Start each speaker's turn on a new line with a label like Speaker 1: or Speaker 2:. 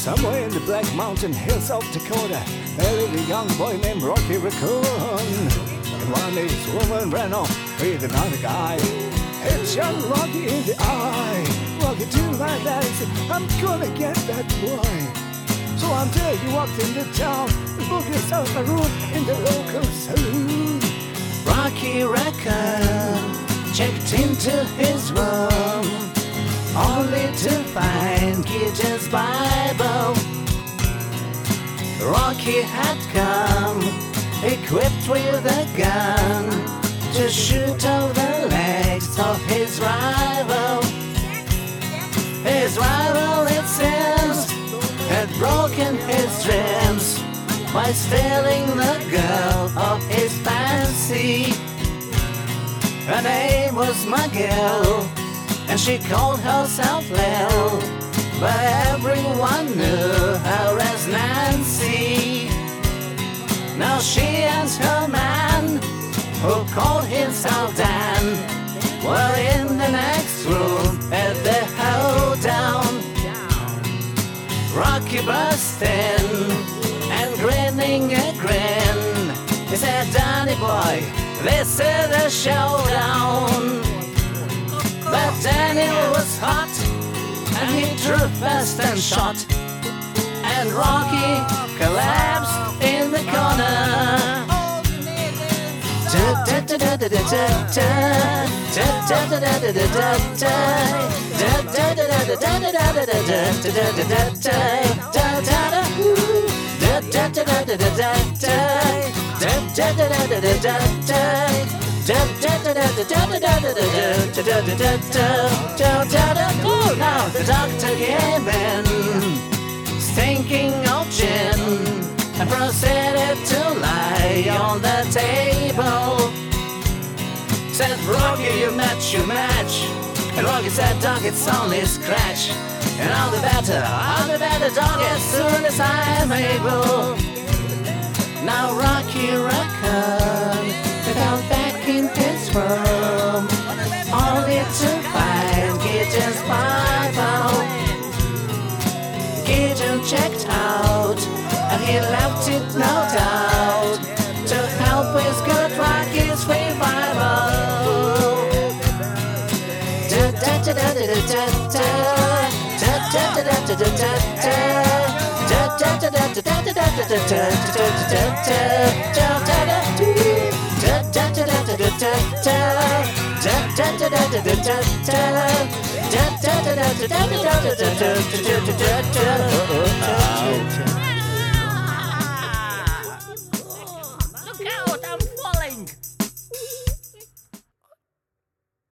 Speaker 1: Somewhere in the Black Mountain Hills of Dakota, there lived a young boy named Rocky Raccoon. And one day this woman ran off with another guy. Hit young Rocky in the eye. Rocky didn't like that. He said, I'm gonna get that boy. So one day he walked into town and booked himself a room in the local saloon.
Speaker 2: Rocky Raccoon checked into his room, only to find Gideon's Bible. Rocky had come equipped with a gun to shoot off the legs of his rival. His rival, it seems, had broken his dreams by stealing the girl of his fancy. Her name was McGill, and she called herself Lil, but everyone knew her as Nancy. Now she and her man, who called himself Dan, were in the next room at the hoedown. Rocky burst in and grinning a grin, he said, Danny boy, this is a showdown. But Daniel was hot, and he drew fast and shot, and Rocky collapsed in the corner. Now the doctor came in, stinking of gin, and proceeded to lie on the table. Said, Rocky, you match. And Rocky said, Doc, it's only a scratch. And I'll be better, Doc, as soon as I'm able. Now Rocky Raccoon fell back in his room, only to find Gideon's Bible. Gideon checked out, and he left it no doubt to help his good Rocky's revival.
Speaker 3: Look out, I'm